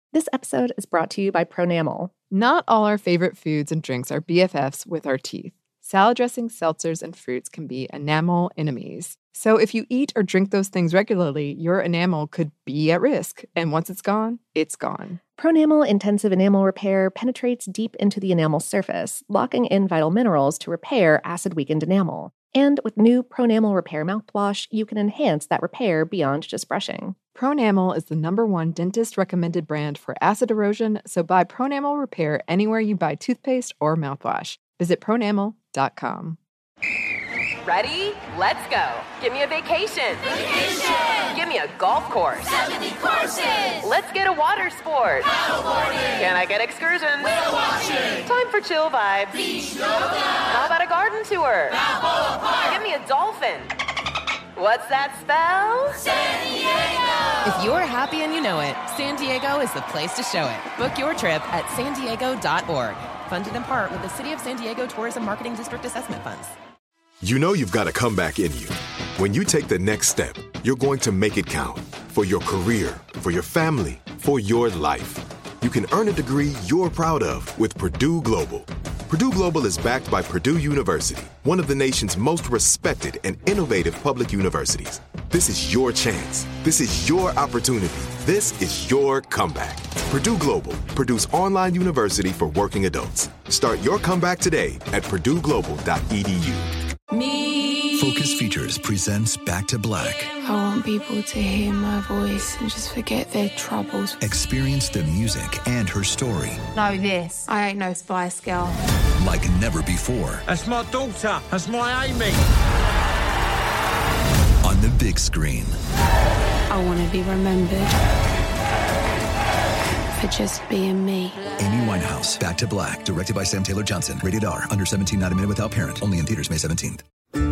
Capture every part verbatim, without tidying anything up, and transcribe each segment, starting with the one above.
This episode is brought to you by Pronamel. Not all our favorite foods and drinks are B F Fs with our teeth. Salad dressings, seltzers, and fruits can be enamel enemies. So if you eat or drink those things regularly, your enamel could be at risk. And once it's gone, it's gone. Pronamel Intensive Enamel Repair penetrates deep into the enamel surface, locking in vital minerals to repair acid-weakened enamel. And with new Pronamel Repair mouthwash, you can enhance that repair beyond just brushing. Pronamel is the number one dentist-recommended brand for acid erosion, so buy Pronamel Repair anywhere you buy toothpaste or mouthwash. Visit pronamel dot com. Ready? Let's go. Give me a vacation. Vacation! Give me a golf course. seventy courses! Let's get a water sport. Paddleboarding! Can I get excursions? Whale watching! Time for chill vibes. Beach yoga! How about a garden tour? Balboa Park! Give me a dolphin. What's that spell? San Diego! If you're happy and you know it, San Diego is the place to show it. Book your trip at san diego dot org. Funded in part with the City of San Diego Tourism Marketing District Assessment Funds. You know you've got a comeback in you. When you take the next step, you're going to make it count. For your career, for your family, for your life. You can earn a degree you're proud of with Purdue Global. Purdue Global is backed by Purdue University, one of the nation's most respected and innovative public universities. This is your chance. This is your opportunity. This is your comeback. Purdue Global, Purdue's online university for working adults. Start your comeback today at purdue global dot e d u. Me. Focus Features presents Back to Black. I want people to hear my voice and just forget their troubles. Experience the music and her story. Know this. I ain't no Spice Girl. Like never before. That's my daughter. That's my Amy. On the big screen. I want to be remembered for just being me. Amy Winehouse, Back to Black, directed by Sam Taylor Johnson. Rated R, under seventeen, not a minute without parent. Only in theaters May seventeenth.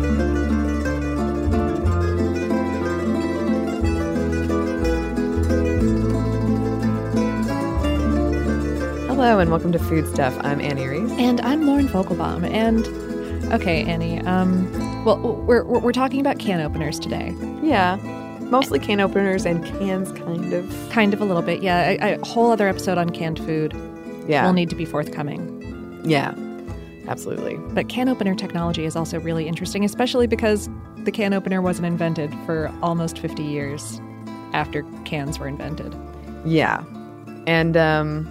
Hello and welcome to Food Stuff. I'm Annie Reese. And I'm Lauren Vogelbaum. And, okay, Annie, um, well, we're, we're, we're talking about can openers today. Yeah, mostly can openers and cans, kind of. Kind of a little bit, yeah. A, a whole other episode on canned food Yeah. will need to be forthcoming. Yeah, absolutely. But can opener technology is also really interesting, especially because the can opener wasn't invented for almost fifty years after cans were invented. Yeah. And um,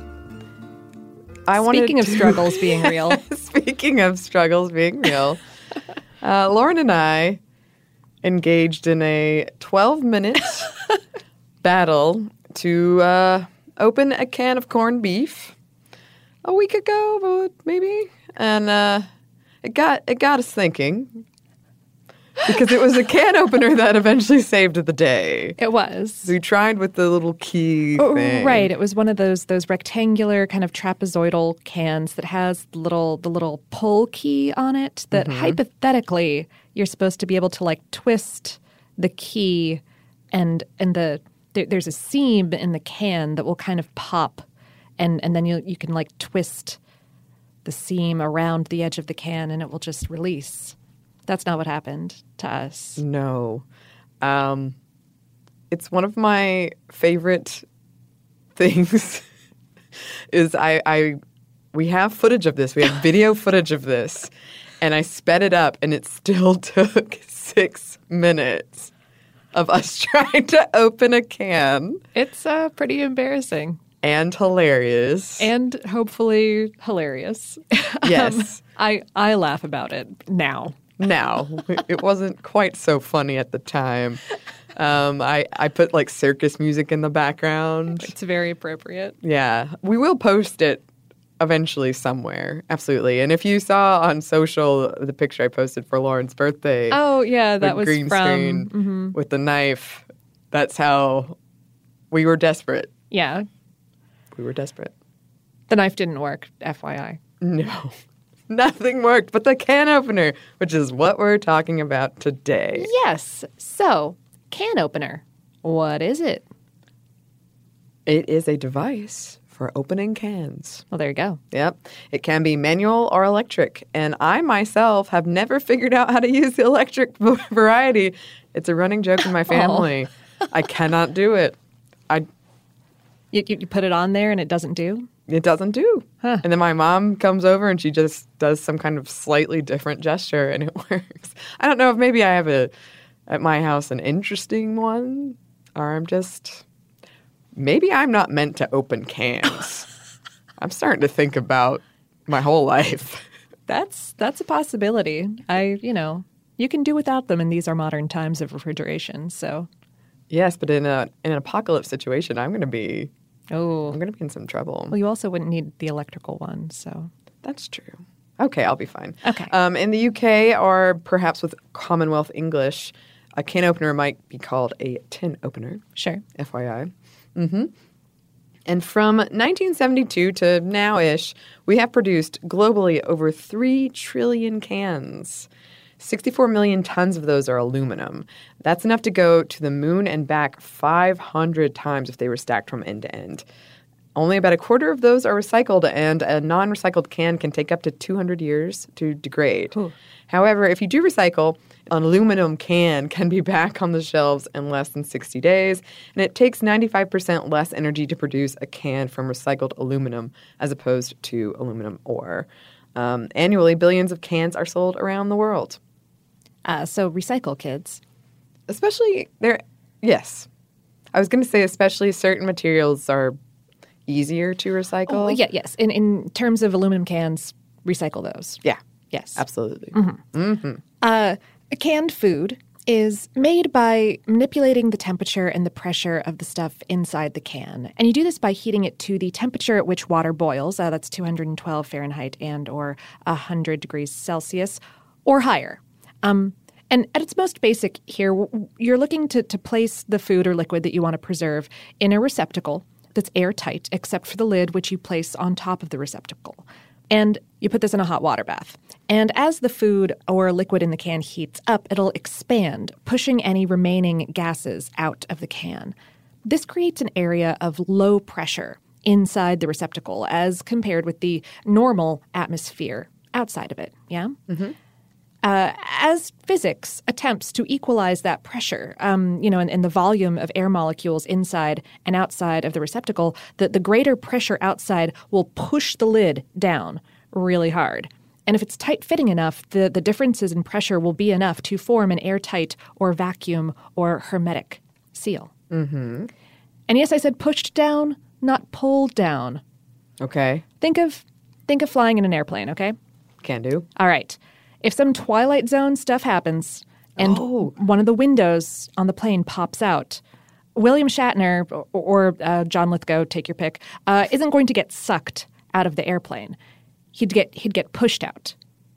I wanted Speaking of to- struggles being real. Speaking of struggles being real, uh, Lauren and I engaged in a twelve-minute battle to uh, open a can of corned beef a week ago, maybe, and uh, it got it got us thinking because it was a can opener that eventually saved the day. It was. So we tried with the little key Oh, thing. right. It was one of those those rectangular kind of trapezoidal cans that has the little the little pull key on it that Mm-hmm. hypothetically you're supposed to be able to like twist the key and and the there, there's a seam in the can that will kind of pop and and then you you can like twist the seam around the edge of the can and it will just release. That's not what happened to us. No. Um, it's one of my favorite things is I, I we have footage of this. We have video footage of this. And I sped it up and it still took six minutes of us trying to open a can. It's uh, pretty embarrassing. And hilarious. And hopefully hilarious. Yes. um, I, I laugh about it now. Now, it wasn't quite so funny at the time. Um, I, I put like circus music in the background. It's very appropriate. Yeah. We will post it eventually somewhere. Absolutely. And if you saw on social the picture I posted for Lauren's birthday. Oh, yeah. That was green from, screen mm-hmm. with the knife. That's how we were desperate. Yeah. We were desperate. The knife didn't work, F Y I. No. Nothing worked but the can opener, which is what we're talking about today. Yes. So, can opener. What is it? It is a device for opening cans. Well, there you go. Yep. It can be manual or electric. And I myself have never figured out how to use the electric variety. It's a running joke in my family. I cannot do it. I You, you you put it on there and it doesn't do? It doesn't do. Huh. And then my mom comes over and she just does some kind of slightly different gesture and it works. I don't know if maybe I have a at my house an interesting one, or I'm just maybe I'm not meant to open cans. I'm starting to think about my whole life. That's that's a possibility. I, you know, you can do without them, and these are modern times of refrigeration. So, yes, but in a in an apocalypse situation, I'm going to be oh, I'm going to be in some trouble. Well, you also wouldn't need the electrical one, so that's true. Okay, I'll be fine. Okay. Um, in the U K, or perhaps with Commonwealth English, a can opener might be called a tin opener. Sure. F Y I. Mm-hmm. And from nineteen seventy-two to now-ish, we have produced globally over three trillion cans. sixty-four million tons of those are aluminum. That's enough to go to the moon and back five hundred times if they were stacked from end to end. Only about a quarter of those are recycled, and a non-recycled can can take up to two hundred years to degrade. Ooh. However, if you do recycle, an aluminum can can be back on the shelves in less than sixty days, and it takes ninety-five percent less energy to produce a can from recycled aluminum as opposed to aluminum ore. Um, annually, billions of cans are sold around the world. Uh, so recycle, kids. Especially, there. Yes. I was going to say especially certain materials are easier to recycle. Oh, yeah, yes. In in terms of aluminum cans, recycle those. Yeah. Yes. Absolutely. Mm-hmm. Mm-hmm. Uh, canned food is made by manipulating the temperature and the pressure of the stuff inside the can. And you do this by heating it to the temperature at which water boils. Uh, that's two hundred twelve Fahrenheit and or one hundred degrees Celsius or higher. Um, and at its most basic here, you're looking to, to place the food or liquid that you want to preserve in a receptacle that's airtight, except for the lid, which you place on top of the receptacle. And you put this in a hot water bath. And as the food or liquid in the can heats up, it'll expand, pushing any remaining gases out of the can. This creates an area of low pressure inside the receptacle as compared with the normal atmosphere outside of it, yeah? Mm-hmm. Uh, as physics attempts to equalize that pressure, um, you know, and, and the volume of air molecules inside and outside of the receptacle, the, the greater pressure outside will push the lid down really hard. And if it's tight-fitting enough, the, the differences in pressure will be enough to form an airtight or vacuum or hermetic seal. Mm-hmm. And yes, I said pushed down, not pulled down. Okay. Think of think of flying in an airplane, okay? Can do. All right. If some Twilight Zone stuff happens and oh. one of the windows on the plane pops out, William Shatner or, or uh, John Lithgow, take your pick, uh, isn't going to get sucked out of the airplane. He'd get he'd get pushed out.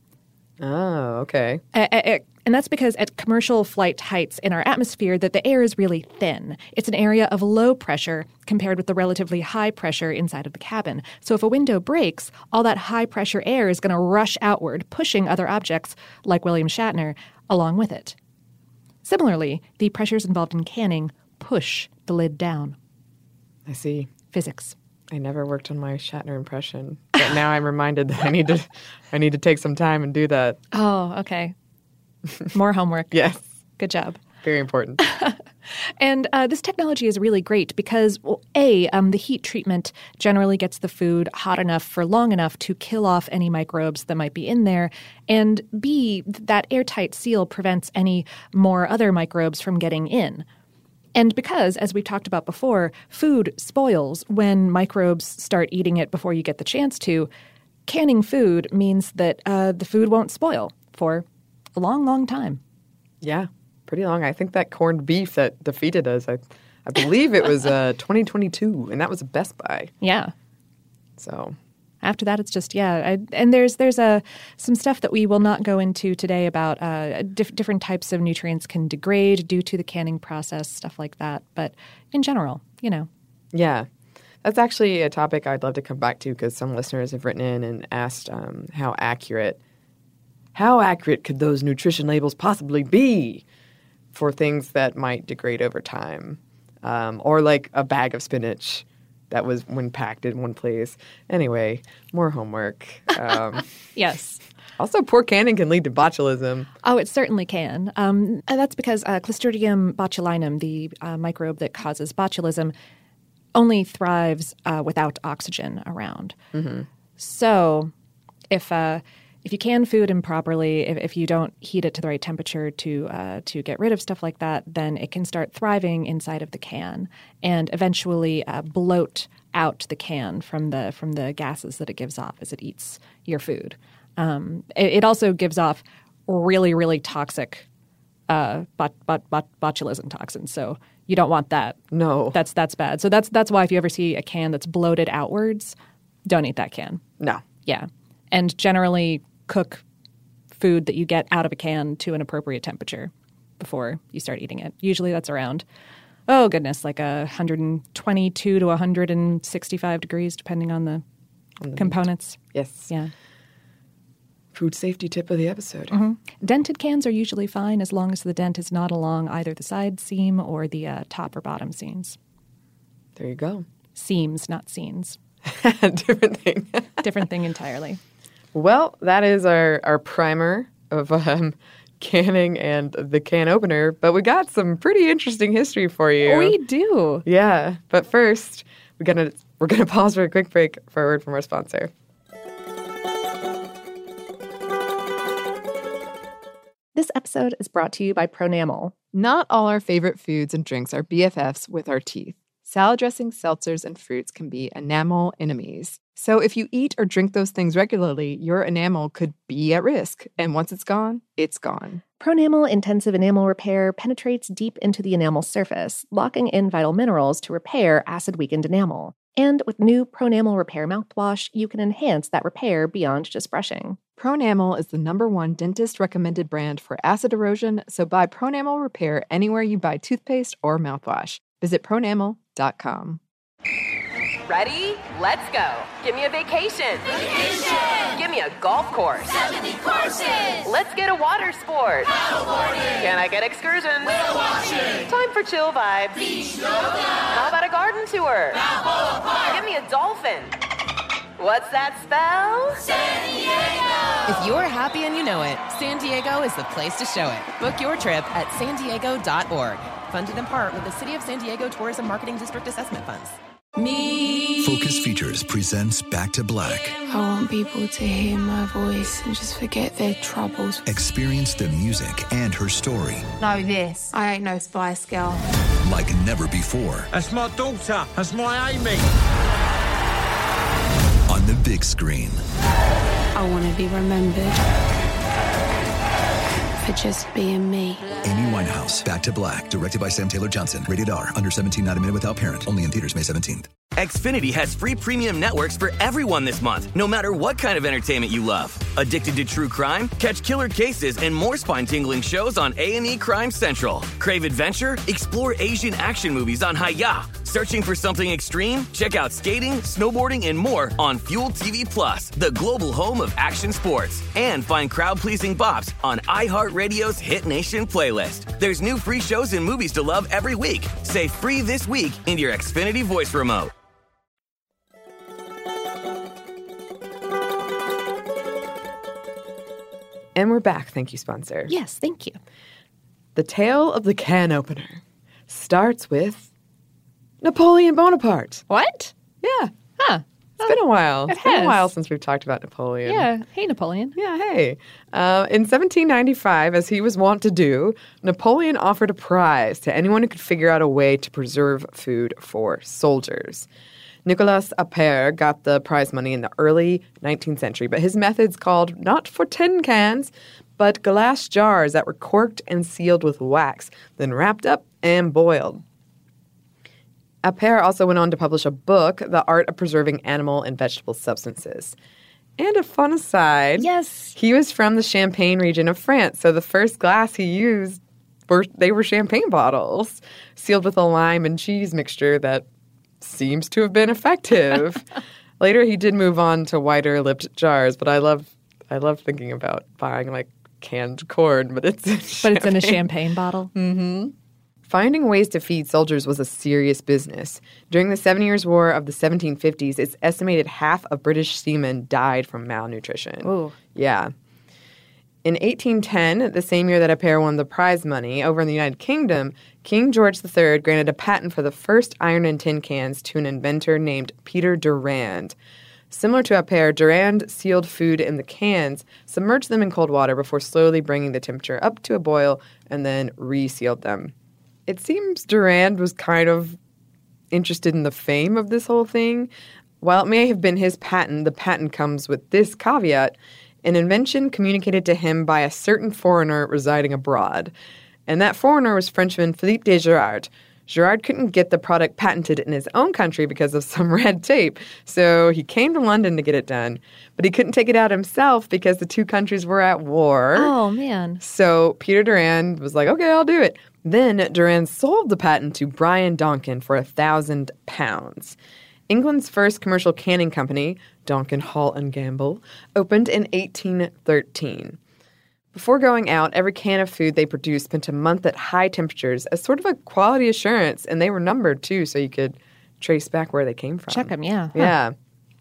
Oh, okay. Uh, uh, and that's because at commercial flight heights in our atmosphere, that the air is really thin. It's an area of low pressure compared with the relatively high pressure inside of the cabin. So if a window breaks, all that high pressure air is going to rush outward, pushing other objects, like William Shatner, along with it. Similarly, the pressures involved in canning push the lid down. I see. Physics. I never worked on my Shatner impression, but now I'm reminded that I need to I need to take some time and do that. Oh, okay. More homework. Yes. Good job. Very important. And uh, this technology is really great because, well, A, um, the heat treatment generally gets the food hot enough for long enough to kill off any microbes that might be in there. And B, that airtight seal prevents any more other microbes from getting in. And because, as we've talked about before, food spoils when microbes start eating it before you get the chance to, canning food means that uh, the food won't spoil for a long, long time. Yeah, pretty long. I think that corned beef that defeated us, I, I believe it was uh, twenty twenty-two, and that was a Best Buy. Yeah. So after that, it's just, yeah. I, and there's there's a, some stuff that we will not go into today about uh, diff- different types of nutrients can degrade due to the canning process, stuff like that. But in general, you know. Yeah. That's actually a topic I'd love to come back to because some listeners have written in and asked um, how accurate How accurate could those nutrition labels possibly be for things that might degrade over time? Um, or like a bag of spinach that was when packed in one place. Anyway, more homework. Um, yes. Also, poor canning can lead to botulism. Oh, it certainly can. Um, and that's because uh, Clostridium botulinum, the uh, microbe that causes botulism, only thrives uh, without oxygen around. Mm-hmm. So if uh, if you can food improperly, if, if you don't heat it to the right temperature to uh, to get rid of stuff like that, then it can start thriving inside of the can and eventually uh, bloat out the can from the from the gases that it gives off as it eats your food. Um, it, it also gives off really, really toxic uh, bot, bot, bot, botulism toxins. So you don't want that. No. That's that's bad. So that's that's why if you ever see a can that's bloated outwards, don't eat that can. No. Yeah. And generally cook food that you get out of a can to an appropriate temperature before you start eating it. Usually that's around, oh goodness, like a one hundred twenty-two to one hundred sixty-five degrees, depending on the, on the components. Meat. Yes. Yeah. Food safety tip of the episode. Mm-hmm. Dented cans are usually fine as long as the dent is not along either the side seam or the uh, top or bottom seams. There you go. Seams, not seams. Different thing. Different thing entirely. Well, that is our, our primer of um, canning and the can opener, but we got some pretty interesting history for you. We do. Yeah, but first, we're gonna we're gonna pause for a quick break for a word from our sponsor. This episode is brought to you by Pronamel. Not all our favorite foods and drinks are B F Fs with our teeth. Salad dressings, seltzers, and fruits can be enamel enemies. So if you eat or drink those things regularly, your enamel could be at risk. And once it's gone, it's gone. Pronamel Intensive Enamel Repair penetrates deep into the enamel surface, locking in vital minerals to repair acid-weakened enamel. And with new Pronamel Repair mouthwash, you can enhance that repair beyond just brushing. Pronamel is the number one dentist-recommended brand for acid erosion, so buy Pronamel Repair anywhere you buy toothpaste or mouthwash. Visit pronamel dot com. Ready? Let's go. Give me a vacation. Vacation! Give me a golf course. seventy courses! Let's get a water sport. Paddleboarding! Can I get excursions? Whale watching! Time for chill vibes. Beach yoga! How about a garden tour? Balboa Park! Give me a dolphin. What's that spell? San Diego! If you're happy and you know it, San Diego is the place to show it. Book your trip at san diego dot org. Funded in part with the City of San Diego Tourism Marketing District Assessment Funds. Me. Focus Features presents Back to Black. I want people to hear my voice and just forget their troubles. Experience the music and her story Know this. I ain't no Spice Girl. like never before. That's my daughter. That's my Amy. On the big screen. I want to be remembered for just being me. Amy Winehouse, Back to Black, directed by Sam Taylor Johnson. Rated R, under seventeen, not a minute without parent. Only in theaters May seventeenth. Xfinity has free premium networks for everyone this month, no matter what kind of entertainment you love. Addicted to true crime? Catch killer cases and more spine-tingling shows on A and E Crime Central. Crave adventure? Explore Asian action movies on Hi-Ya. Searching for something extreme? Check out skating, snowboarding, and more on Fuel T V Plus, the global home of action sports. And find crowd-pleasing bops on iHeartRadio's Hit Nation playlist. There's new free shows and movies to love every week. Say free this week in your Xfinity voice remote. And we're back. Thank you, sponsor. Yes, thank you. The tale of the can opener starts with Napoleon Bonaparte. What? Yeah. Huh. It's been a while. It It's been a has. while since we've talked about Napoleon. Yeah. Hey, Napoleon. Yeah, hey. Uh, in seventeen ninety-five, as he was wont to do, Napoleon offered a prize to anyone who could figure out a way to preserve food for soldiers. Nicolas Appert got the prize money in the early nineteenth century, but his methods called not for tin cans, but glass jars that were corked and sealed with wax, then wrapped up and boiled. Appert also went on to publish a book, The Art of Preserving Animal and Vegetable Substances. And a fun aside, yes, he was from the Champagne region of France, so the first glass he used, were they were champagne bottles, sealed with a lime and cheese mixture that seems to have been effective. Later, he did move on to wider-lipped jars, but I love, I love thinking about buying like canned corn, but it's in but it's in a champagne bottle. Mm-hmm. Finding ways to feed soldiers was a serious business. During the Seven Years' War of the seventeen fifties, it's estimated half of British seamen died from malnutrition. Ooh. Yeah. In eighteen ten, the same year that a pair won the prize money over in the United Kingdom, King George the Third granted a patent for the first iron and tin cans to an inventor named Peter Durand. Similar to a pair, Durand sealed food in the cans, submerged them in cold water before slowly bringing the temperature up to a boil, and then resealed them. It seems Durand was kind of interested in the fame of this whole thing. While it may have been his patent, the patent comes with this caveat: an invention communicated to him by a certain foreigner residing abroad. And that foreigner was Frenchman Philippe de Girard. Girard couldn't get the product patented in his own country because of some red tape, so he came to London to get it done. But he couldn't take it out himself because the two countries were at war. Oh, man. So Peter Durand was like, okay, I'll do it. Then Durand sold the patent to Brian Donkin for a thousand pounds. England's first commercial canning company, Donkin Hall and Gamble, opened in eighteen thirteen. Before going out, every can of food they produced spent a month at high temperatures as sort of a quality assurance, and they were numbered too, so you could trace back where they came from. Check them, yeah. Yeah.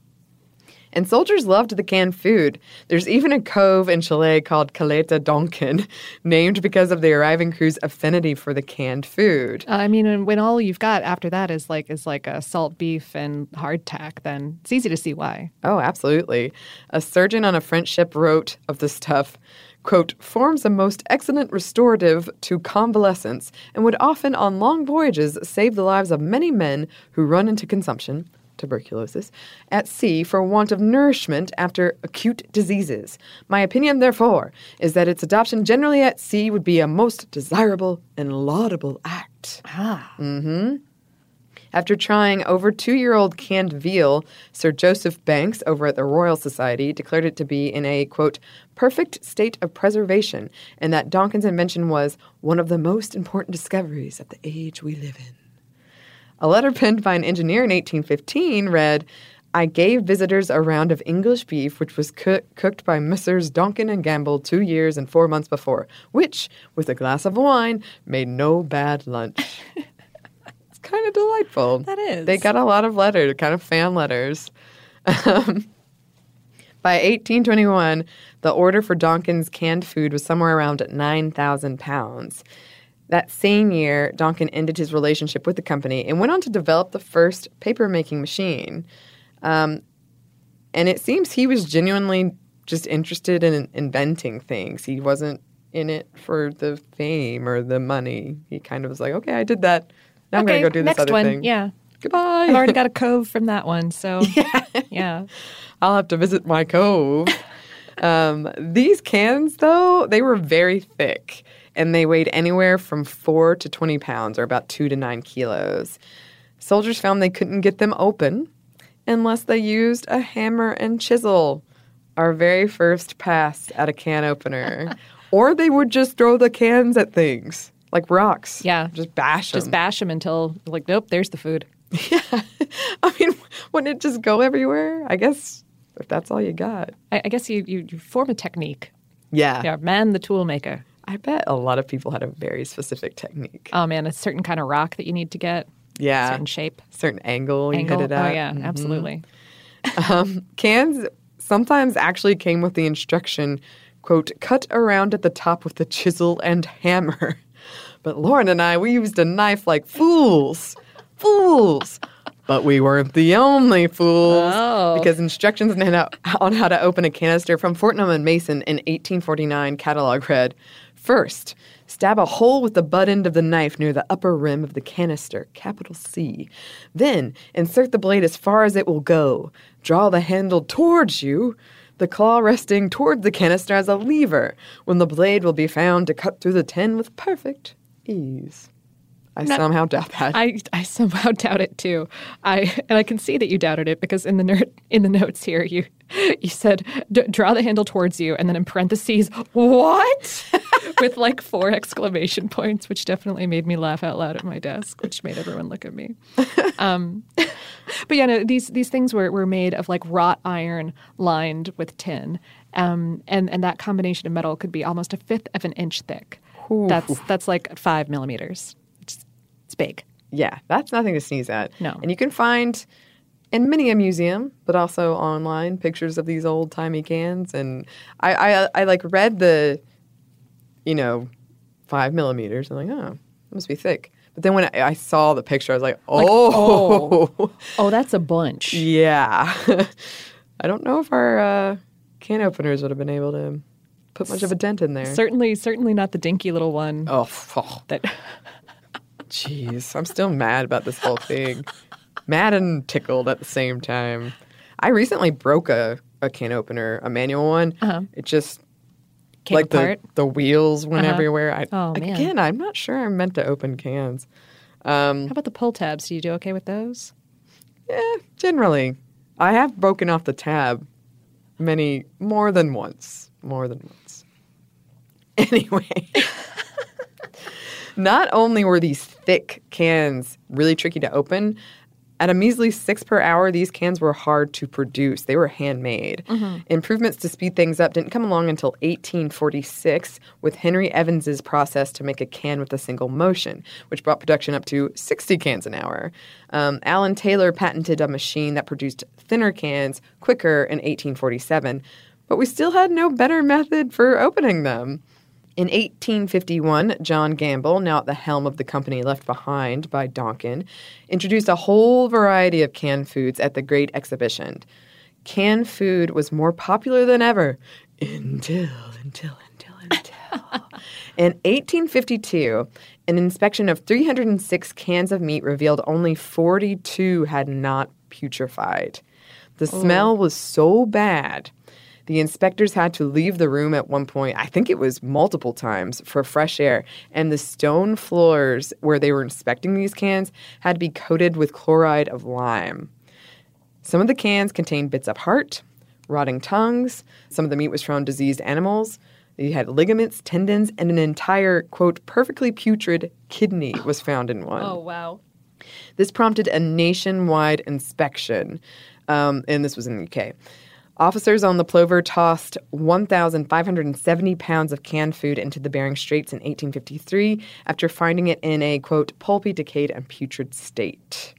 And soldiers loved the canned food. There's even a cove in Chile called Caleta Donkin, named because of the arriving crew's affinity for the canned food. Uh, I mean, when, when all you've got after that is like is like a salt beef and hardtack, then it's easy to see why. Oh, absolutely. A surgeon on a French ship wrote of the stuff, quote, forms a most excellent restorative to convalescence and would often on long voyages save the lives of many men who run into consumption, tuberculosis, at sea for want of nourishment after acute diseases. My opinion, therefore, is that its adoption generally at sea would be a most desirable and laudable act. Ah. Mm-hmm. After trying over two-year-old canned veal, Sir Joseph Banks over at the Royal Society declared it to be in a, quote, perfect state of preservation, and that Donkin's invention was one of the most important discoveries of the age we live in. A letter penned by an engineer in eighteen fifteen read, I gave visitors a round of English beef which was co- cooked by Messrs. Donkin and Gamble two years and four months before, which, with a glass of wine, made no bad lunch. It's kind of delightful. That is. They got a lot of letters, kind of fan letters. Um, by eighteen twenty-one, the order for Donkin's canned food was somewhere around nine thousand pounds. That same year, Donkin ended his relationship with the company and went on to develop the first paper-making machine. Um, and it seems he was genuinely just interested in inventing things. He wasn't in it for the fame or the money. He kind of was like, okay, I did that. Now I'm okay, going to go do this next other one. thing. Yeah. Goodbye. I've already got a cove from that one, so yeah. yeah. I'll have to visit my cove. um, these cans, though, they were very thick. And they weighed anywhere from four to twenty pounds, or about two to nine kilos. Soldiers found they couldn't get them open unless they used a hammer and chisel, our very first pass at a can opener. Or they would just throw the cans at things, like rocks. Yeah. Just bash them. Just bash them until, like, nope, there's the food. Yeah. I mean, wouldn't it just go everywhere? I guess if that's all you got. I, I guess you, you, you form a technique. Yeah. Yeah, man the tool maker. I bet a lot of people had a very specific technique. Oh, man, a certain kind of rock that you need to get. Yeah. Certain shape. Certain angle, angle. you hit it at. Oh, yeah, mm-hmm. absolutely. Um, cans sometimes actually came with the instruction, quote, cut around at the top with the chisel and hammer. But Lauren and I, we used a knife like fools. Fools. But we weren't the only fools. Oh. Because instructions on how, on how to open a canister from Fortnum and Mason in eighteen forty-nine catalog read, first, stab a hole with the butt end of the knife near the upper rim of the canister, capital C. Then, insert the blade as far as it will go. Draw the handle towards you, the claw resting toward the canister as a lever, when the blade will be found to cut through the tin with perfect ease. I Not, somehow doubt that. I, I somehow doubt it too. I and I can see that you doubted it because in the ner- in the notes here you you said D- draw the handle towards you and then in parentheses what with like four exclamation points, which definitely made me laugh out loud at my desk, which made everyone look at me. Um, but yeah, no, these these things were were made of like wrought iron lined with tin, um, and and that combination of metal could be almost a fifth of an inch thick. Ooh. That's that's like five millimeters. It's big. Yeah, that's nothing to sneeze at. No. And you can find in many a museum, but also online, pictures of these old-timey cans. And I, I, I like read the, you know, five millimeters. I'm like, oh, it must be thick. But then when I, I saw the picture, I was like, oh. Like, oh. oh, that's a bunch. Yeah. I don't know if our uh, can openers would have been able to put much of a dent in there. Certainly, certainly not the dinky little one. Oh, oh. That. Jeez, I'm still mad about this whole thing. Mad and tickled at the same time. I recently broke a, a can opener, a manual one. Uh-huh. It just, Came like apart. the, the wheels went Uh-huh. everywhere. I, Oh, man. Again, I'm not sure I'm meant to open cans. Um, How about the pull tabs? Do you do okay with those? yeah, generally. I have broken off the tab many, more than once. More than once. Anyway. Not only were these thick cans really tricky to open, at a measly six per hour, these cans were hard to produce. They were handmade. Mm-hmm. Improvements to speed things up didn't come along until eighteen forty-six with Henry Evans's process to make a can with a single motion, which brought production up to sixty cans an hour. Um, Alan Taylor patented a machine that produced thinner cans quicker in eighteen forty-seven, but we still had no better method for opening them. In eighteen fifty-one, John Gamble, now at the helm of the company left behind by Donkin, introduced a whole variety of canned foods at the Great Exhibition. Canned food was more popular than ever until, until, until, until. In eighteen fifty-two, an inspection of three hundred six cans of meat revealed only forty-two had not putrefied. The smell was so bad. The inspectors had to leave the room at one point, I think it was multiple times, for fresh air. And the stone floors where they were inspecting these cans had to be coated with chloride of lime. Some of the cans contained bits of heart, rotting tongues. Some of the meat was from diseased animals. You had ligaments, tendons, and an entire, quote, perfectly putrid kidney was found in one. Oh, wow. This prompted a nationwide inspection, um, and this was in the U K. Officers on the Plover tossed one thousand five hundred seventy pounds of canned food into the Bering Straits in eighteen fifty-three after finding it in a, quote, pulpy, decayed, and putrid state.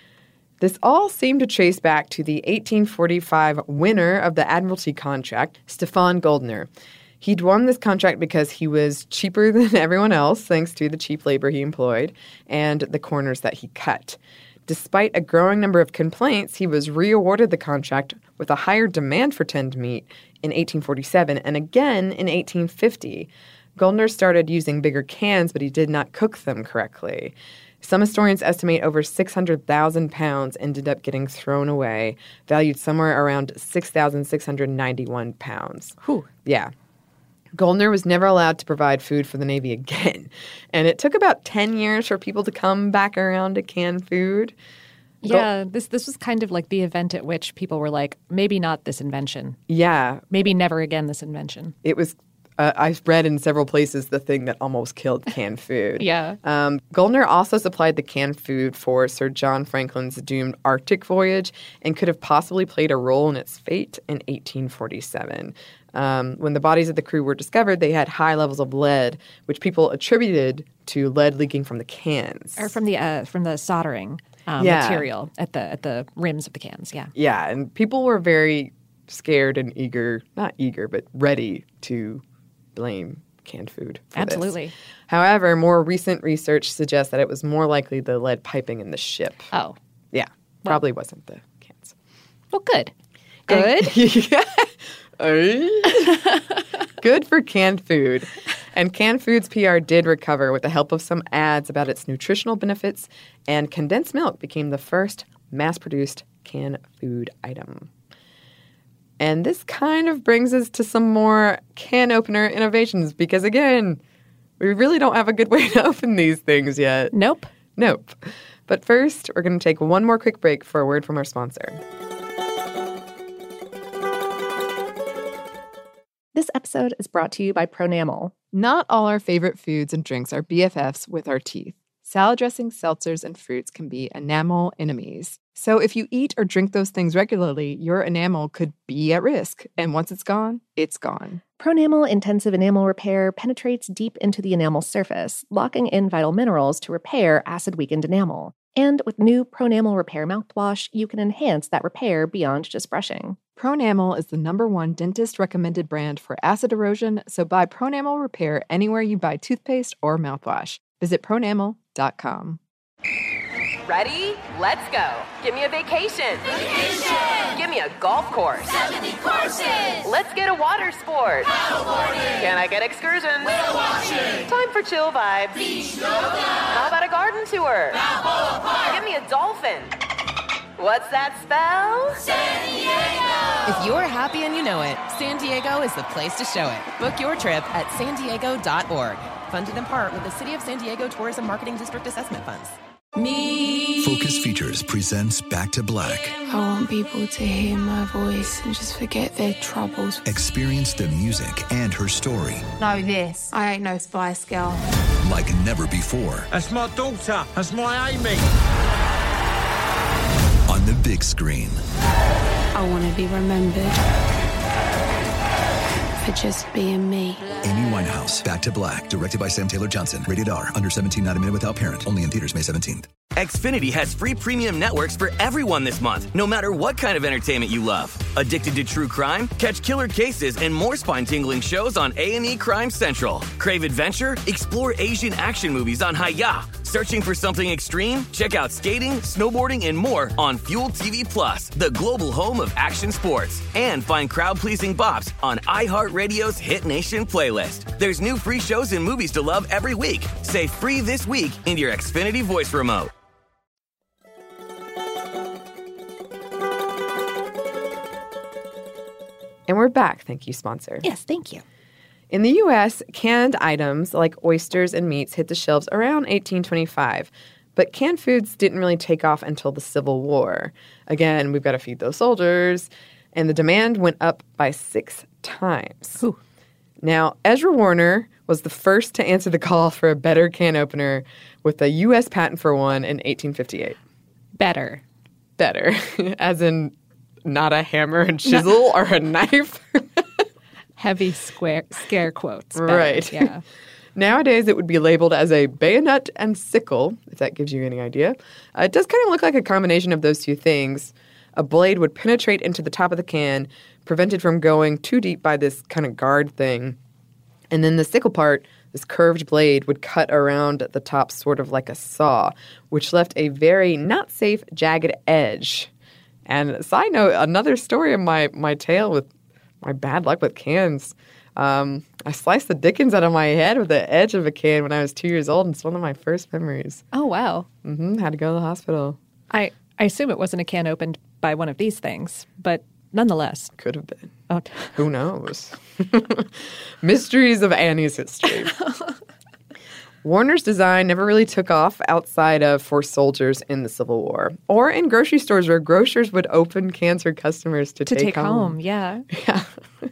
This all seemed to trace back to the eighteen forty-five winner of the Admiralty contract, Stefan Goldner. He'd won this contract because he was cheaper than everyone else, thanks to the cheap labor he employed and the corners that he cut. Despite a growing number of complaints, he was re-awarded the contract with a higher demand for tinned meat in eighteen forty-seven and again in eighteen fifty. Goldner started using bigger cans, but he did not cook them correctly. Some historians estimate over six hundred thousand pounds ended up getting thrown away, valued somewhere around six thousand six hundred ninety-one pounds. Whew. Yeah. Goldner was never allowed to provide food for the Navy again, and it took about ten years for people to come back around to canned food. Yeah, this this was kind of like the event at which people were like, maybe not this invention. Yeah. Maybe never again this invention. It was, uh, I've read in several places, the thing that almost killed canned food. Yeah. Um, Goldner also supplied the canned food for Sir John Franklin's doomed Arctic voyage and could have possibly played a role in its fate in eighteen forty-seven. Um, when the bodies of the crew were discovered, they had high levels of lead, which people attributed to lead leaking from the cans. Or from the uh, from the soldering um, Yeah. material at the at the rims of the cans, yeah. Yeah, and people were very scared and eager, not eager, but ready to blame canned food for this. Absolutely. However, more recent research suggests that it was more likely the lead piping in the ship. Oh. Yeah, probably wasn't the cans. Well, good. Good. Yeah. Good for canned food. And canned foods P R did recover with the help of some ads about its nutritional benefits, and condensed milk became the first mass-produced canned food item. And this kind of brings us to some more can opener innovations because, again, we really don't have a good way to open these things yet. Nope. Nope. But first, we're going to take one more quick break for a word from our sponsor. This episode is brought to you by Pronamel. Not all our favorite foods and drinks are B F Fs with our teeth. Salad dressings, seltzers, and fruits can be enamel enemies. So if you eat or drink those things regularly, your enamel could be at risk. And once it's gone, it's gone. Pronamel Intensive Enamel Repair penetrates deep into the enamel surface, locking in vital minerals to repair acid-weakened enamel. And with new Pronamel Repair mouthwash, you can enhance that repair beyond just brushing. Pronamel is the number one dentist-recommended brand for acid erosion, so buy Pronamel Repair anywhere you buy toothpaste or mouthwash. Visit pronamel dot com. Ready? Let's go. Give me a vacation. Vacation! Give me a golf course. seventy courses! Let's get a water sport. Paddleboarding! Can I get excursions? Whale watching! Time for chill vibes. Beach yoga! How about a garden tour? Balboa Park! Give me a dolphin. What's that spell? San Diego! If you're happy and you know it, San Diego is the place to show it. Book your trip at san diego dot org. Funded in part with the City of San Diego Tourism Marketing District Assessment Funds. Me. Focus Features presents Back to Black. I want people to hear my voice and just forget their troubles. Experience the music and her story Know this. I ain't no Spice Girl. like never before That's my daughter. That's my Amy. on the big screen. I want to be remembered for just being me. Amy Winehouse, Back to Black, directed by Sam Taylor Johnson. Rated R, under seventeen, not a minute without parent. Only in theaters May seventeenth. Xfinity has free premium networks for everyone this month, no matter what kind of entertainment you love. Addicted to true crime? Catch killer cases and more spine-tingling shows on A and E Crime Central. Crave adventure? Explore Asian action movies on Hi-Ya. Searching for something extreme? Check out skating, snowboarding, and more on Fuel T V Plus, the global home of action sports. And find crowd-pleasing bops on iHeartRadio's Hit Nation playlist. There's new free shows and movies to love every week. Say free this week in your Xfinity voice remote. And we're back. Thank you, sponsor. Yes, thank you. In the U S, canned items like oysters and meats hit the shelves around eighteen twenty-five. But canned foods didn't really take off until the Civil War. Again, we've got to feed those soldiers. And the demand went up by six times. Ooh. Now, Ezra Warner was the first to answer the call for a better can opener with a U S patent for one in eighteen fifty-eight. Better. Better. As in not a hammer and chisel or a knife. Heavy square scare quotes. Better. Right. Yeah. Nowadays, it would be labeled as a bayonet and sickle, if that gives you any idea. Uh, it does kind of look like a combination of those two things. A blade would penetrate into the top of the can, prevented from going too deep by this kind of guard thing. And then the sickle part, this curved blade, would cut around the top sort of like a saw, which left a very not safe, jagged edge. And side note, another story of my, my tale with my bad luck with cans. Um, I sliced the dickens out of my head with the edge of a can when I was two years old, and it's one of my first memories. Oh, wow. Mm-hmm. Had to go to the hospital. I, I assume it wasn't a can opened by one of these things, but nonetheless. Could have been. Oh. Who knows? Mysteries of Annie's history. Warner's design never really took off outside of for soldiers in the Civil War or in grocery stores where grocers would open cans for customers to, to take, take home. home. Yeah. Yeah.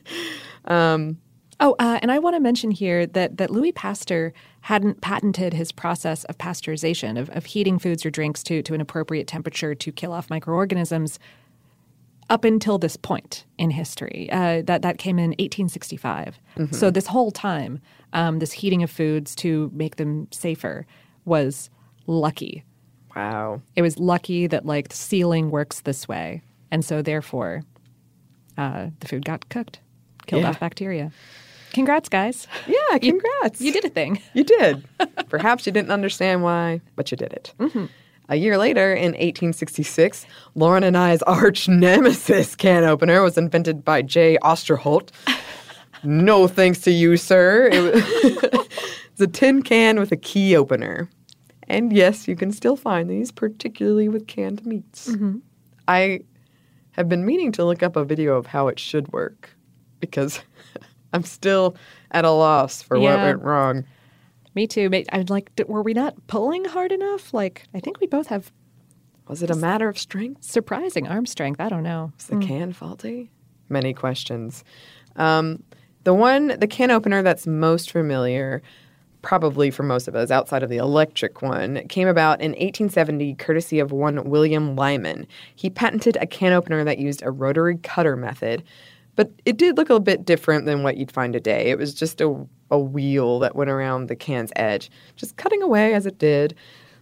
um, oh, uh, and I want to mention here that, that Louis Pasteur hadn't patented his process of pasteurization, of, of heating foods or drinks to, to an appropriate temperature to kill off microorganisms up until this point in history. Uh, that, that came in eighteen sixty-five. Mm-hmm. So this whole time, um, this heating of foods to make them safer was lucky. Wow. It was lucky that, like, sealing works this way. And so, therefore, uh, the food got cooked, killed yeah. off bacteria. Congrats, guys. Yeah, congrats. You, you did a thing. You did. Perhaps you didn't understand why, but you did it. Mm-hmm. A year later, in eighteen sixty-six, Lauren and I's arch nemesis can opener was invented by J. Osterholt. No thanks to you, sir. It was it's a tin can with a key opener. And yes, you can still find these, particularly with canned meats. Mm-hmm. I have been meaning to look up a video of how it should work because I'm still at a loss for yeah. what went wrong. Me too. I'd like, were we not pulling hard enough? Like, I think we both have. Was it a matter of strength? Surprising arm strength. I don't know. Is the mm. can faulty? Many questions. Um, the one, the can opener that's most familiar, probably for most of us, outside of the electric one, came about in eighteen seventy, courtesy of one William Lyman. He patented a can opener that used a rotary cutter method, but it did look a bit different than what you'd find today. It was just a a wheel that went around the can's edge, just cutting away as it did.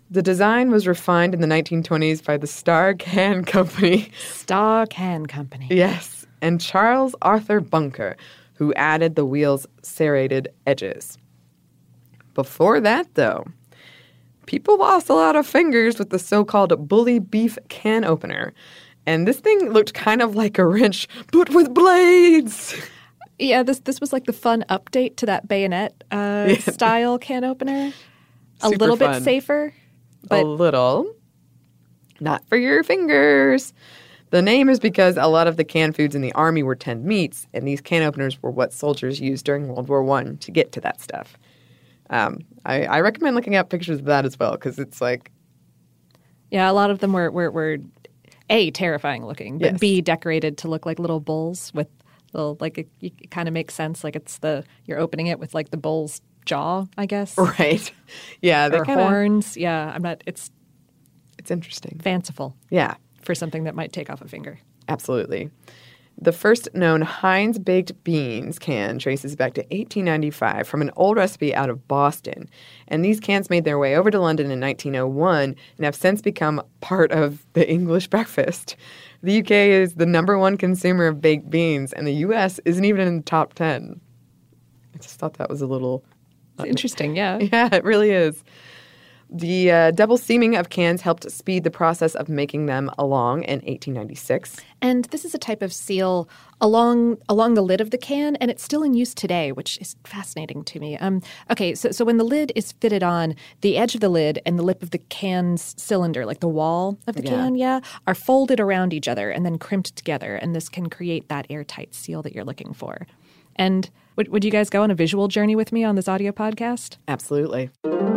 The design was refined in the nineteen twenties by the Star Can Company. Star Can Company. Yes, and Charles Arthur Bunker, who added the wheel's serrated edges. Before that, though, people lost a lot of fingers with the so-called bully beef can opener. And this thing looked kind of like a wrench, but with blades. Yeah, this this was like the fun update to that bayonet uh, Yeah. style can opener. A Super little fun. bit safer. A But little. Not for your fingers. The name is because a lot of the canned foods in the Army were tinned meats, and these can openers were what soldiers used during World War One to get to that stuff. Um, I, I recommend looking up pictures of that as well, because it's like... yeah, a lot of them were, were, were A, terrifying looking, but Yes. B, decorated to look like little bulls with little, like, it, it kind of makes sense. Like it's the, you're opening it with like the bull's jaw, I guess. Right. Yeah. They Or kinda, horns. Yeah, I'm not, it's It's interesting. fanciful Yeah, for something that might take off a finger. absolutely. The first known Heinz baked beans can traces back to eighteen ninety-five from an old recipe out of Boston. And these cans made their way over to London in nineteen oh one and have since become part of the English breakfast. The U K is the number one consumer of baked beans, and the U S isn't even in the top ten. I just thought that was a little... It's interesting, yeah. Yeah, it really is. The uh, double seaming of cans helped speed the process of making them along in eighteen ninety-six. And this is a type of seal along along the lid of the can, and it's still in use today, which is fascinating to me. Um, okay, so so when the lid is fitted on, the edge of the lid and the lip of the can's cylinder, like the wall of the Yeah. can, yeah, are folded around each other and then crimped together, and this can create that airtight seal that you're looking for. And would would you guys go on a visual journey with me on this audio podcast? Absolutely.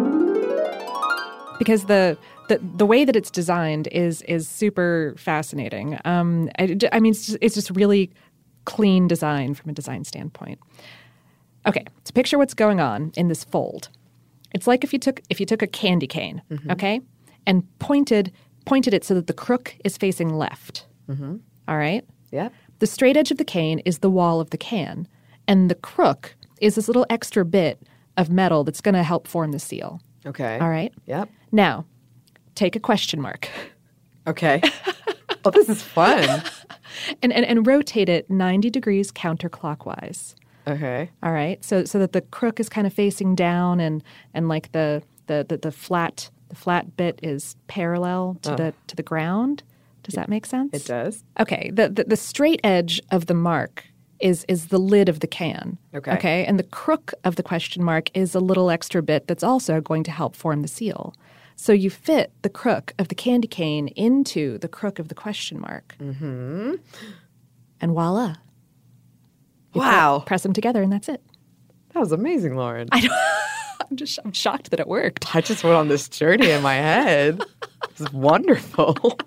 Because the, the the way that it's designed is is super fascinating. Um, I, I mean, it's just, it's just really clean design from a design standpoint. Okay, so picture what's going on in this fold. It's like if you took if you took a candy cane, Mm-hmm. okay, and pointed pointed it so that the crook is facing left. Mm-hmm. All right. Yeah. The straight edge of the cane is the wall of the can, and the crook is this little extra bit of metal that's going to help form the seal. Okay. All right. Yep. Now, take a question mark Okay. Oh, this is fun. and, and, and rotate it ninety degrees counterclockwise. Okay. All right. So so that the crook is kind of facing down and, and like the, the, the, the flat the flat bit is parallel to Oh. the to the ground. Does that make sense? It does. Okay. The, the the straight edge of the mark is is the lid of the can. Okay. Okay. And the crook of the question mark is a little extra bit that's also going to help form the seal. So you fit the crook of the candy cane into the crook of the question mark. Mm-hmm. And voila. You Wow. Pre- press them together and that's it. That was amazing, Lauren. I don't, I'm just I'm shocked that it worked. I just went on this journey in my head. It was wonderful.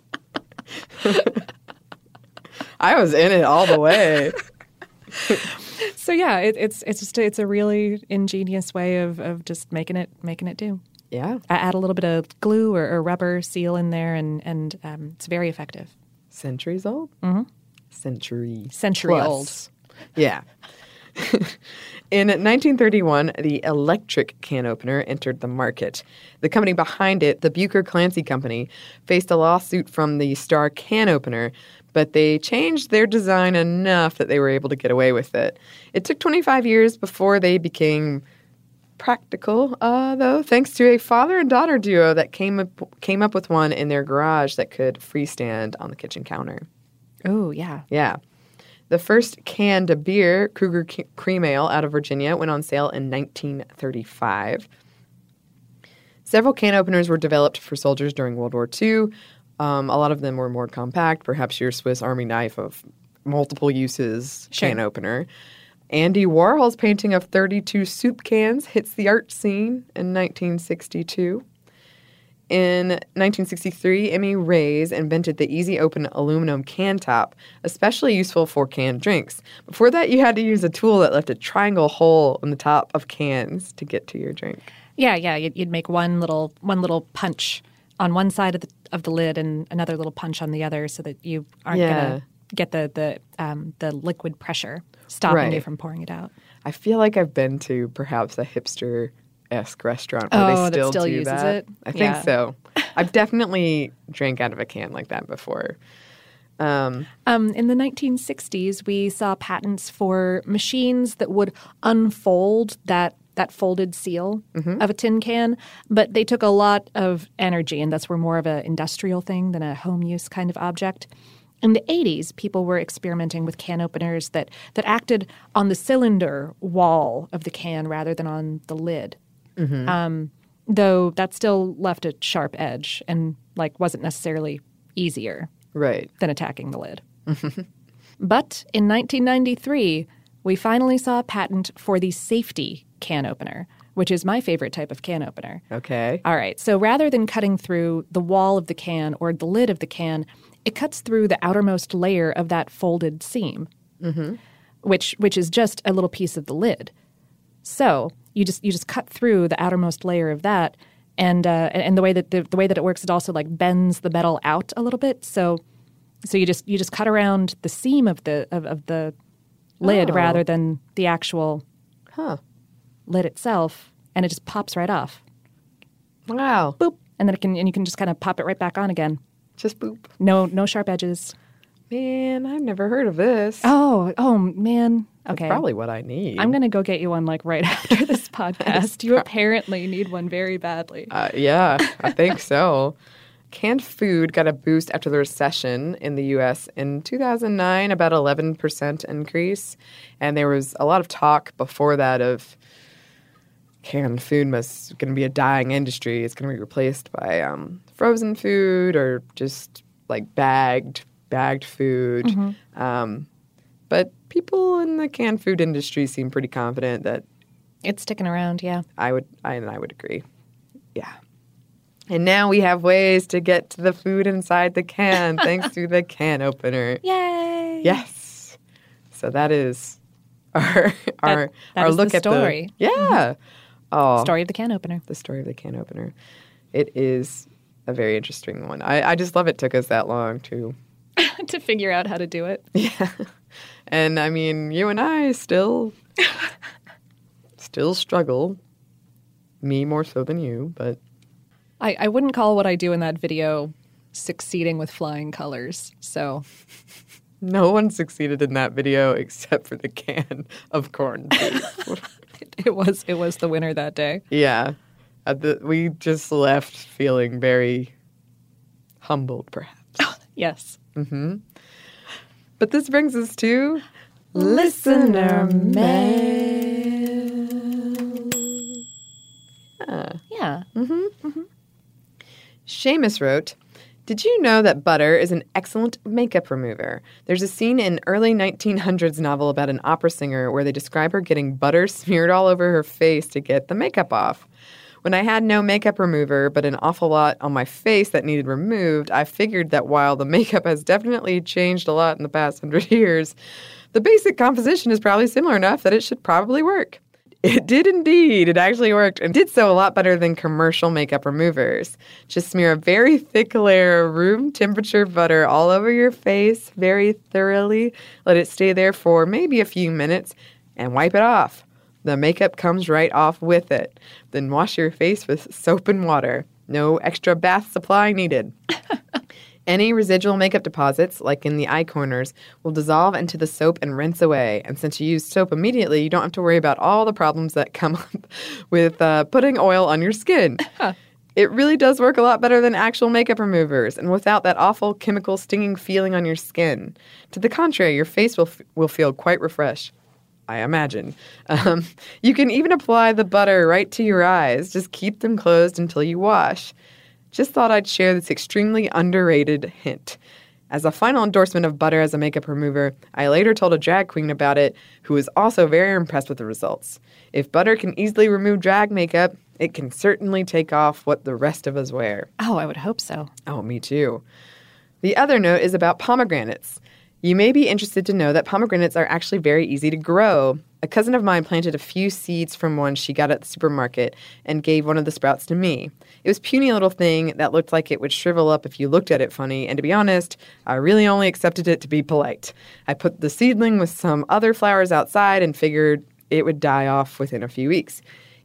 I was in it all the way. So yeah, it, it's it's just it's a really ingenious way of, of just making it making it do. Yeah. I add a little bit of glue or, or rubber seal in there, and and um, it's very effective. Centuries old? Mm-hmm. Century. Century plus. old. Yeah. In nineteen thirty-one, the electric can opener entered the market. The company behind it, the Bucher Clancy Company, faced a lawsuit from the Star Can Opener, but they changed their design enough that they were able to get away with it. It took twenty-five years before they became practical, uh, though, thanks to a father and daughter duo that came up, came up with one in their garage that could freestand on the kitchen counter. Oh yeah. Yeah. The first canned beer, Kruger K- Cream Ale out of Virginia, went on sale in nineteen thirty-five. Several can openers were developed for soldiers during World War Two. Um, a lot of them were more compact, perhaps your Swiss Army knife of multiple uses Sure. can opener. Andy Warhol's painting of thirty-two soup cans hits the art scene in nineteen sixty-two. In nineteen sixty-three, Emmy Reyes invented the easy open aluminum can top, especially useful for canned drinks. Before that, you had to use a tool that left a triangle hole in the top of cans to get to your drink. Yeah, yeah. You'd, you'd make one little one little punch on one side of the of the lid and another little punch on the other, so that you aren't Yeah. gonna get the the um, the liquid pressure stopping Right. you from pouring it out. I feel like I've been to perhaps a hipster esque restaurant where Oh, they that still, still do uses that. it? I think Yeah. so. I've definitely drank out of a can like that before. Um, Um, in the nineteen sixties, we saw patents for machines that would unfold that that folded seal Mm-hmm. of a tin can, but they took a lot of energy, and thus were more of an industrial thing than a home use kind of object. In the eighties, people were experimenting with can openers that, that acted on the cylinder wall of the can rather than on the lid. Mm-hmm. Um, though that still left a sharp edge and like wasn't necessarily easier right. than attacking the lid. But in nineteen ninety-three, we finally saw a patent for the safety can opener, which is my favorite type of can opener. Okay. All right, so rather than cutting through the wall of the can or the lid of the can, it cuts through the outermost layer of that folded seam, Mm-hmm. which which is just a little piece of the lid. So you just you just cut through the outermost layer of that, and uh, and the way that the, the way that it works, it also like bends the metal out a little bit. So so you just you just cut around the seam of the of, of the lid Oh. rather than the actual Huh. lid itself, and it just pops right off. Wow. Boop, and then it can and you can just kind of pop it right back on again. Just boop. No no sharp edges. Man, I've never heard of this. Oh oh man. Okay. That's probably what I need. I'm going to go get you one like right after this podcast. You apparently need one very badly. Uh, yeah, I think so. Canned food got a boost after the recession in the U S in two thousand nine, about eleven percent increase. And there was a lot of talk before that of canned food must going to be a dying industry. It's going to be replaced by um, frozen food or just like bagged bagged food. Mm-hmm. Um, but people in the canned food industry seem pretty confident that It's sticking around, yeah. I would, I, and I would agree. Yeah. And now we have ways to get to the food inside the can thanks to the can opener. Yay! Yes. So that is our our That- that our is look the at story. the yeah. Oh, Story of the can opener. the story of the can opener. It is a very interesting one. I, I just love it took us that long to To figure out how to do it. yeah. And I mean, you and I still still struggle. Me more so than you, but I, I wouldn't call what I do in that video succeeding with flying colors. So no one succeeded in that video except for the can of corned beef. it, it was it was the winner that day. Yeah. At the, we just left feeling very humbled, perhaps. Yes. Mm-hmm. But this brings us to listener mail. Yeah. Yeah. Mm-hmm. Seamus wrote, did you know that butter is an excellent makeup remover? There's a scene in early nineteen hundreds novel about an opera singer where they describe her getting butter smeared all over her face to get the makeup off. When I had no makeup remover, but an awful lot on my face that needed removed, I figured that while the makeup has definitely changed a lot in the past hundred years, the basic composition is probably similar enough that it should probably work. It did indeed. It actually worked and did so a lot better than commercial makeup removers. Just smear a very thick layer of room temperature butter all over your face very thoroughly. Let it stay there for maybe a few minutes and wipe it off. The makeup comes right off with it. Then wash your face with soap and water. No extra bath supply needed. Any residual makeup deposits, like in the eye corners, will dissolve into the soap and rinse away. And since you use soap immediately, you don't have to worry about all the problems that come up with uh, putting oil on your skin. It really does work a lot better than actual makeup removers, and without that awful chemical stinging feeling on your skin. To the contrary, your face will f- will feel quite refreshed. I imagine. Um, you can even apply the butter right to your eyes. Just keep them closed until you wash. Just thought I'd share this extremely underrated hint. As a final endorsement of butter as a makeup remover, I later told a drag queen about it who was also very impressed with the results. If butter can easily remove drag makeup, it can certainly take off what the rest of us wear. Oh, I would hope so. Oh, me too. The other note is about pomegranates. You may be interested to know that pomegranates are actually very easy to grow. A cousin of mine planted a few seeds from one she got at the supermarket and gave one of the sprouts to me. It was a puny little thing that looked like it would shrivel up if you looked at it funny, and to be honest, I really only accepted it to be polite. I put the seedling with some other flowers outside and figured it would die off within a few weeks.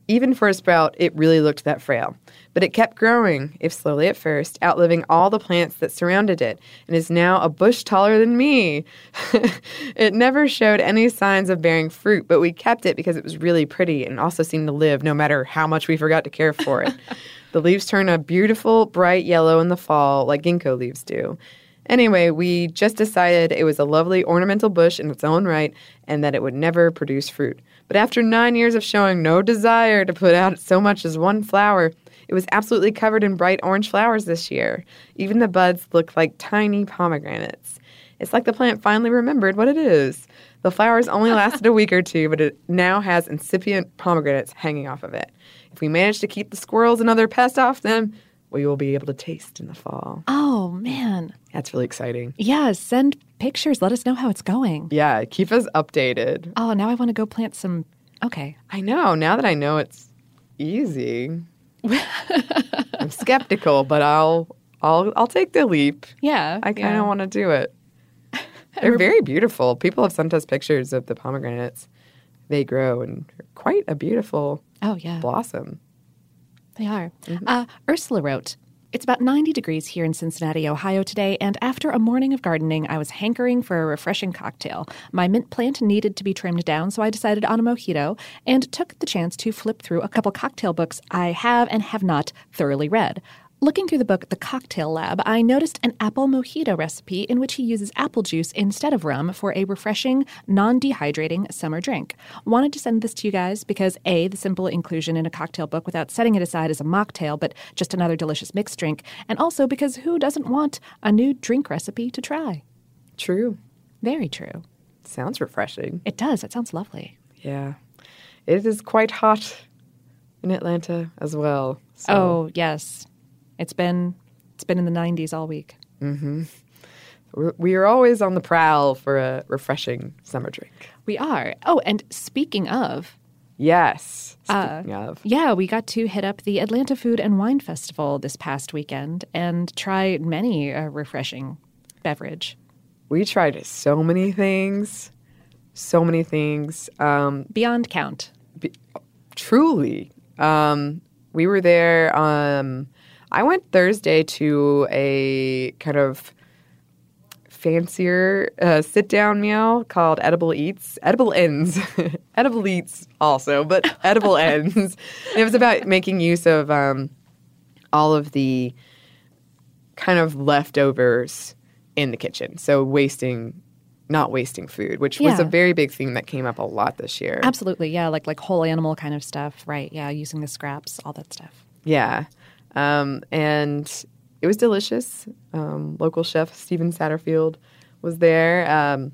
Even for a sprout, it really looked that frail. But it kept growing, if slowly at first, outliving all the plants that surrounded it, and is now a bush taller than me. It never showed any signs of bearing fruit, but we kept it because it was really pretty and also seemed to live no matter how much we forgot to care for it. The leaves turn a beautiful, bright yellow in the fall, like ginkgo leaves do. Anyway, we just decided it was a lovely ornamental bush in its own right and that it would never produce fruit. But after nine years of showing no desire to put out so much as one flower, it was absolutely covered in bright orange flowers this year. Even the buds looked like tiny pomegranates. It's like the plant finally remembered what it is. The flowers only lasted a week or two, but it now has incipient pomegranates hanging off of it. If we manage to keep the squirrels and other pests off them, we will be able to taste in the fall. Oh, man. That's really exciting. Yeah, send pictures. Let us know how it's going. Yeah, keep us updated. Oh, now I want to go plant some. Okay. I know. Now that I know it's easy, I'm skeptical, but I'll I'll I'll take the leap. Yeah. I kind of yeah. want to do it. They're very beautiful. People have sent us pictures of the pomegranates. They grow and they're quite a beautiful oh, yeah. blossom. They are. Mm-hmm. Uh, Ursula wrote, "It's about ninety degrees here in Cincinnati, Ohio today, and after a morning of gardening, I was hankering for a refreshing cocktail. My mint plant needed to be trimmed down, so I decided on a mojito and took the chance to flip through a couple cocktail books I have and have not thoroughly read. Looking through the book The Cocktail Lab, I noticed an apple mojito recipe in which he uses apple juice instead of rum for a refreshing, non-dehydrating summer drink. Wanted to send this to you guys because A, the simple inclusion in a cocktail book without setting it aside as a mocktail, but just another delicious mixed drink, and also because who doesn't want a new drink recipe to try?" True. Very true. Sounds refreshing. It does. It sounds lovely. Yeah. It is quite hot in Atlanta as well. So. Oh, yes. It's been it's been in the nineties all week. Mm-hmm. We're, we are always on the prowl for a refreshing summer drink. We are. Oh, and speaking of... Yes, speaking uh, of. Yeah, we got to hit up the Atlanta Food and Wine Festival this past weekend and try many a refreshing beverage. We tried so many things. So many things. Um, Beyond count. Be, truly. Um, we were there... Um, I went Thursday to a kind of fancier uh, sit-down meal called Edible Eats. Edible Ends. Edible Eats also, but Edible Ends. And it was about making use of um, all of the kind of leftovers in the kitchen. So wasting, not wasting food, which yeah. was a very big theme that came up a lot this year. Absolutely, yeah, like like whole animal kind of stuff, right? Yeah, using the scraps, all that stuff. Yeah. Um, and it was delicious. Um, local chef Stephen Satterfield was there. Um,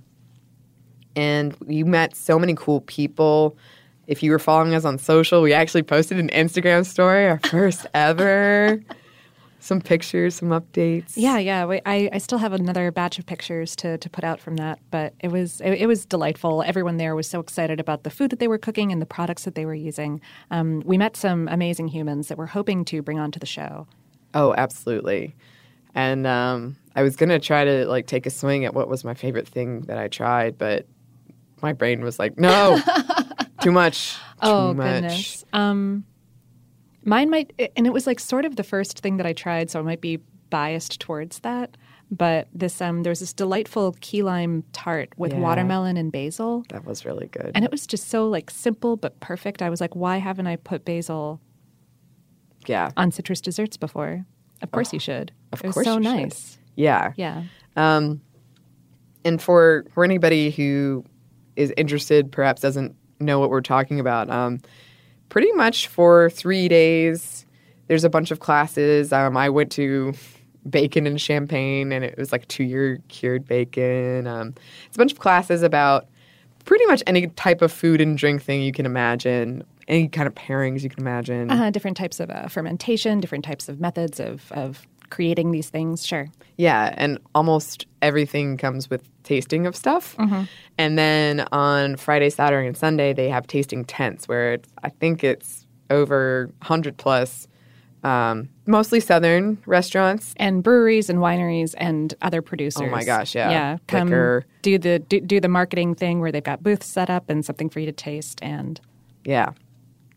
and we met so many cool people. If you were following us on social, we actually posted an Instagram story, our first ever. Some pictures, some updates. Yeah, yeah. We, I, I still have another batch of pictures to, to put out from that, but it was it, it was delightful. Everyone there was so excited about the food that they were cooking and the products that they were using. Um, we met some amazing humans that we're hoping to bring onto the show. Oh, absolutely. And um, I was gonna try to like take a swing at what was my favorite thing that I tried, but my brain was like, no, too much, too oh, much. Goodness. Um, Mine might, and it was like sort of the first thing that I tried, so I might be biased towards that. But this, um, there was this delightful key lime tart with yeah. watermelon and basil. That was really good, and it was just so like simple but perfect. I was like, why haven't I put basil? Yeah. On citrus desserts before? Of course oh, you should. Of it was course so you nice. Should. Yeah. Yeah. Um, and for for anybody who is interested, perhaps doesn't know what we're talking about. Um, Pretty much for three days, there's a bunch of classes. Um, I went to bacon and champagne, and it was like two-year cured bacon. Um, it's a bunch of classes about pretty much any type of food and drink thing you can imagine, any kind of pairings you can imagine. Uh-huh, different types of uh, fermentation, different types of methods of, of creating these things, sure. Yeah, and almost everything comes with tasting of stuff. Mm-hmm. And then on Friday, Saturday, and Sunday, they have tasting tents where it's, I think it's over one hundred plus, um, mostly Southern restaurants. And breweries and wineries and other producers. Oh my gosh, yeah. Yeah, come Liquor. do the do, do the marketing thing where they've got booths set up and something for you to taste. And yeah.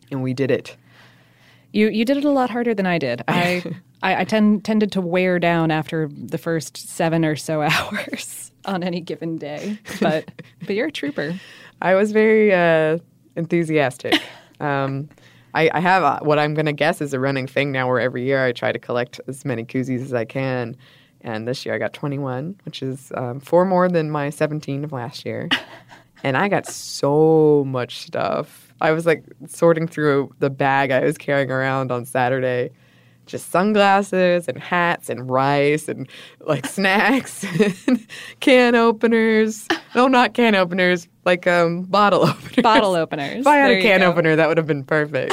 and we did it. You you did it a lot harder than I did. I I, I tend, tended to wear down after the first seven or so hours on any given day. But but you're a trooper. I was very uh, enthusiastic. Um, I, I have a, what I'm going to guess is a running thing now where every year I try to collect as many koozies as I can. And this year I got twenty-one, which is um, four more than my seventeen of last year. And I got so much stuff. I was like sorting through the bag I was carrying around on Saturday. Just sunglasses and hats and rice and like snacks and can openers. No, not can openers, like um, bottle openers. Bottle openers. If I had There a you can go. opener, that would have been perfect.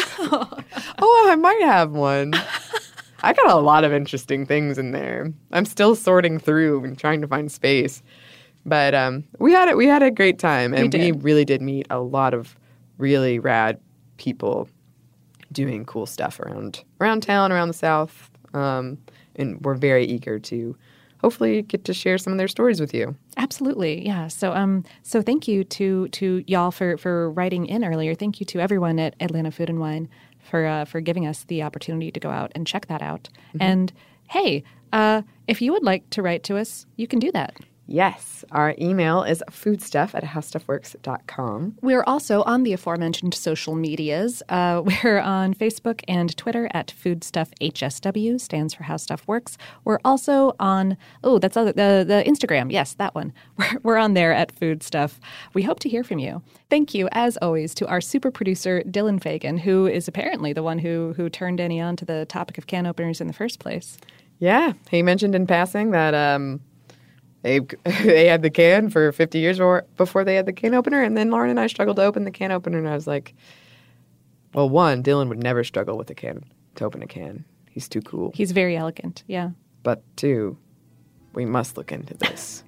Oh, I might have one. I got a lot of interesting things in there. I'm still sorting through and trying to find space. But um, we had it. We had a great time, and we, we really did meet a lot of really rad people doing cool stuff around around town, around the South, um, and we're very eager to hopefully get to share some of their stories with you. Absolutely, yeah. So, um, so thank you to to y'all for for writing in earlier. Thank you to everyone at Atlanta Food and Wine for uh, for giving us the opportunity to go out and check that out. Mm-hmm. And hey, uh, if you would like to write to us, you can do that. Yes. Our email is foodstuff at howstuffworks dot com. We're also on the aforementioned social medias. Uh, we're on Facebook and Twitter at FoodstuffHSW, stands for How Stuff Works. We're also on, oh, that's other, the, the Instagram. Yes, that one. We're, we're on there at Foodstuff. We hope to hear from you. Thank you, as always, to our super producer, Dylan Fagan, who is apparently the one who, who turned Annie on to the topic of can openers in the first place. Yeah. He mentioned in passing that... Um, They they had the can for fifty years or before they had the can opener, and then Lauren and I struggled to open the can opener, and I was like, well, one, Dylan would never struggle with a can, to open a can. He's too cool. He's very elegant, yeah. But two, we must look into this.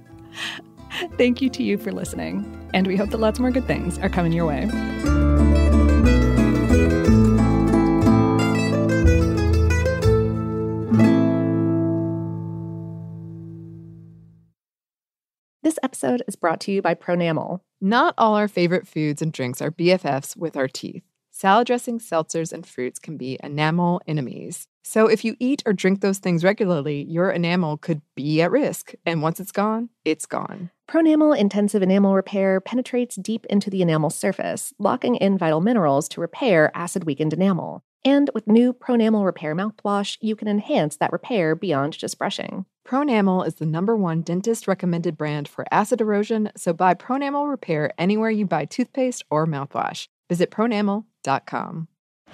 Thank you to you for listening, and we hope that lots more good things are coming your way. This episode is brought to you by Pronamel. Not all our favorite foods and drinks are B F Fs with our teeth. Salad dressings, seltzers, and fruits can be enamel enemies. So if you eat or drink those things regularly, your enamel could be at risk. And once it's gone, it's gone. Pronamel Intensive Enamel Repair penetrates deep into the enamel surface, locking in vital minerals to repair acid-weakened enamel. And with new Pronamel Repair mouthwash, you can enhance that repair beyond just brushing. Pronamel is the number one dentist-recommended brand for acid erosion, so buy Pronamel Repair anywhere you buy toothpaste or mouthwash. Visit pronamel dot com.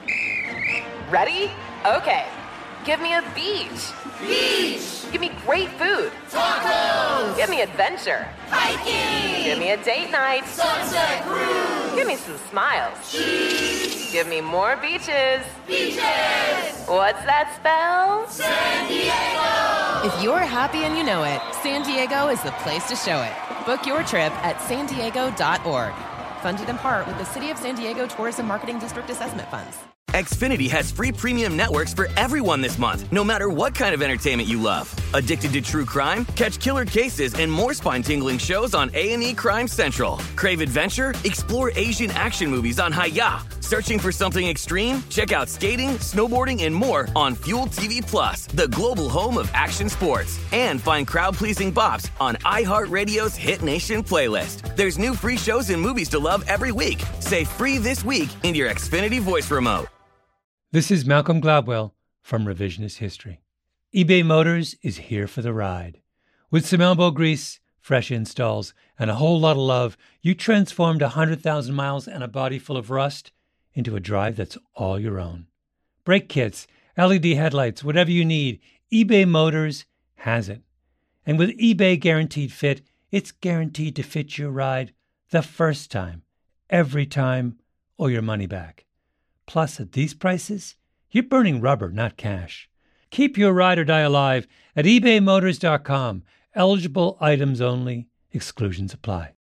Ready? Okay. Give me a beach. Beach. Give me great food. Tacos. Give me adventure. Hiking. Give me a date night. Sunset cruise. Give me some smiles. Cheese. Give me more beaches. Beaches. What's that spell? San Diego. If you're happy and you know it, San Diego is the place to show it. Book your trip at san diego dot org. Funded in part with the City of San Diego Tourism Marketing District Assessment Funds. Xfinity has free premium networks for everyone this month, no matter what kind of entertainment you love. Addicted to true crime? Catch killer cases and more spine-tingling shows on A and E Crime Central. Crave adventure? Explore Asian action movies on Hi-Ya. Searching for something extreme? Check out skating, snowboarding, and more on Fuel T V Plus, the global home of action sports. And find crowd-pleasing bops on iHeartRadio's Hit Nation playlist. There's new free shows and movies to love every week. Say free this week in your Xfinity voice remote. This is Malcolm Gladwell from Revisionist History. eBay Motors is here for the ride. With some elbow grease, fresh installs, and a whole lot of love, you transformed one hundred thousand miles and a body full of rust into a drive that's all your own. Brake kits, L E D headlights, whatever you need, eBay Motors has it. And with eBay Guaranteed Fit, it's guaranteed to fit your ride the first time, every time, or your money back. Plus, at these prices, you're burning rubber, not cash. Keep your ride or die alive at ebay motors dot com. Eligible items only. Exclusions apply.